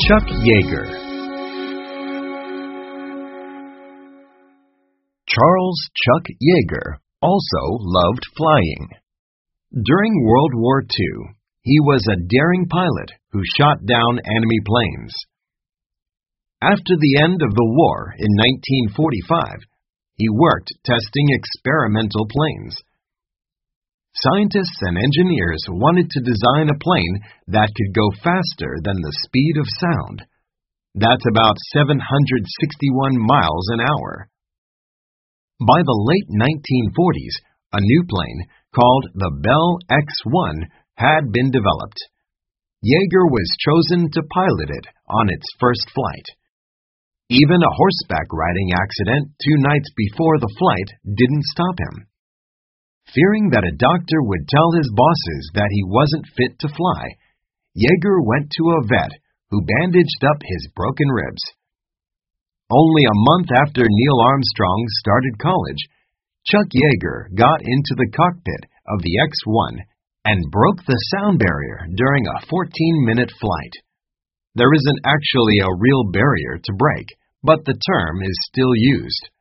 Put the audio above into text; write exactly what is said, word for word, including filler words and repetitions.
Chuck Yeager. Charles Chuck Yeager also loved flying. During World War Two, he was a daring pilot who shot down enemy planes. After the end of the war in nineteen forty-five, he worked testing experimental planes. Scientists and engineers wanted to design a plane that could go faster than the speed of sound. That's about seven hundred sixty-one miles an hour. By the late nineteen forties, a new plane called the Bell X one had been developed. Yeager was chosen to pilot it on its first flight. Even a horseback riding accident two nights before the flight didn't stop him. Fearing that a doctor would tell his bosses that he wasn't fit to fly, Yeager went to a vet who bandaged up his broken ribs. Only a month after Neil Armstrong started college, Chuck Yeager got into the cockpit of the X one and broke the sound barrier during a fourteen-minute flight. There isn't actually a real barrier to break, but the term is still used.